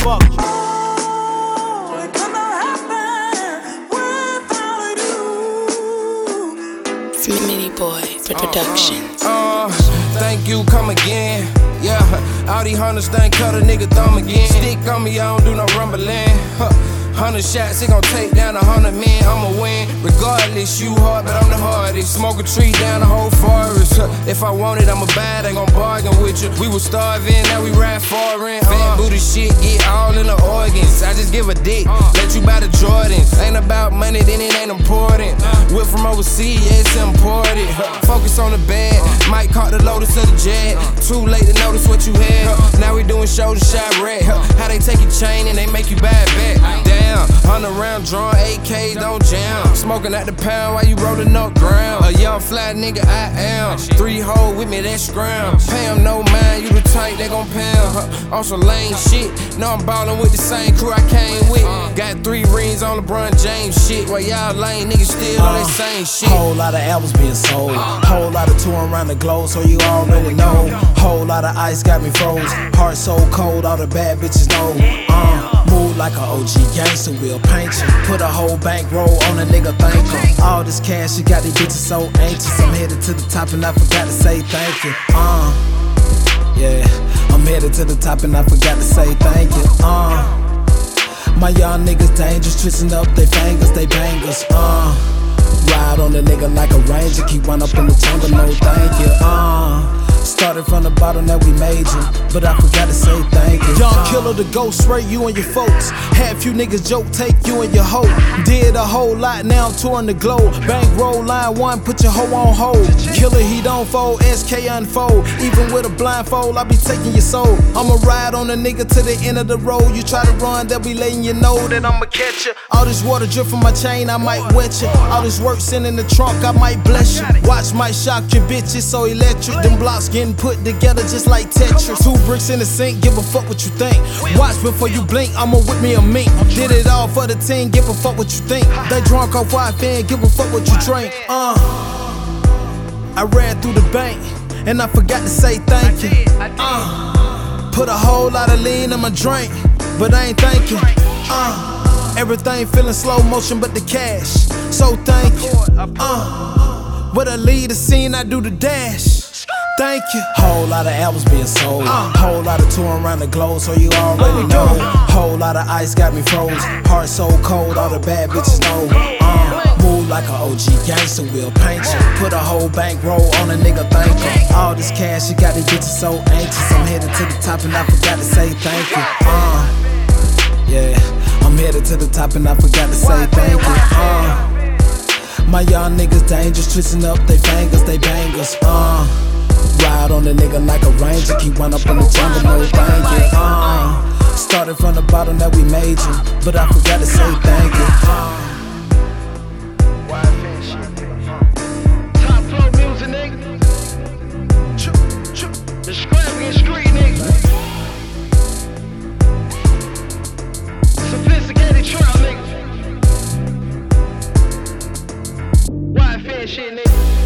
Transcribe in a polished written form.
fuck you. Mini Boy Productions. Thank you, come again. Yeah, all these hunters think cut a nigga thumb again. Stick on me, I don't do no rumbling. 100 shots, it gon' take down 100 men. I'ma win, regardless. You hard, but I'm the hardest. Smoke a tree down the whole forest. If I want it, I'ma buy it. Ain't gon' bargain with you. We was starving, now we ride foreign. Fat booty shit, get all in the organs. I just give a dick, let you buy the Jordans. Ain't about money, then it ain't important. Whip from overseas, yeah, it's imported. Focus on the bag, might caught the Lotus of the jet. Too late to notice what you had. Now we doing shoulder shot red. How they take your chain and they make you buy it back. Damn. 100 round drawn, AKs don't jam. Smoking at the pound while you rolling up ground. A young fly nigga I am. 3 hoes with me, that's scram. Pay 'em no mind, you the type they gon' pound. On some lame shit, know I'm ballin' with the same crew I came with. Got 3 rings on LeBron James shit. While y'all lame niggas still on that same shit. Whole lot of albums being sold. Whole lot of touring around the globe, so you already know. Whole lot of ice got me froze. Heart so cold, all the bad bitches know. Move like a OG gangster, we'll paint you. Put a whole bankroll on a nigga, thank you. All this cash, you got these bitches so anxious. I'm headed to the top and I forgot to say thank you. Yeah, I'm headed to the top and I forgot to say thank you. My young niggas dangerous, twisting up they fingers, they bangers. Ride on the nigga like a ranger, keep one up in the chamber, no thank you. Started from the bottom that we made you, but I forgot to say thank you. Young killer, the ghost, spray you and your folks. Had few niggas joke, take you and your hoe. Did a whole lot, now I'm touring the globe. Bankroll line 1, put your hoe on hold. Killer, he don't fold, SK unfold. Even with a blindfold, I be taking your soul. I'ma ride on a nigga to the end of the road. You try to run, they'll be letting you know that I'ma catch you. All this water drip from my chain, I might wet you. All this work sent in the trunk, I might bless you. Watch might shock your bitches, so electric. Them blocks getting put together just like Tetris. 2 bricks in the sink, give a fuck what you think. Watch before you blink, I'ma whip me a mink. Did it all for the team, give a fuck what you think. They drunk off Wi-Fi, give a fuck what you drink. I ran through the bank, and I forgot to say thank you. Put a whole lot of lean in my drink, but I ain't thanking. Everything feeling slow motion but the cash, so thank you. When I lead the scene, I do the dash. Thank you. Whole lot of albums being sold. Whole lot of touring around the globe, so you already know. Whole lot of ice got me froze. Heart so cold, all the bad bitches know. Move like a OG gangster, we'll paint you. Put a whole bankroll on a nigga, thank you. All this cash, you got these bitches so anxious. I'm headed to the top and I forgot to say thank you. Yeah, I'm headed to the top and I forgot to say thank you. My young niggas dangerous, twisting up they fingers, they bangers. Ride on the nigga like a ranger, keep one up in the jungle, no thank you. Started from the bottom that we made you, but I forgot to say thank you. Top flow music, nigga. Extravagant street, nigga. Sophisticated trap, nigga. Wide fan shit, nigga.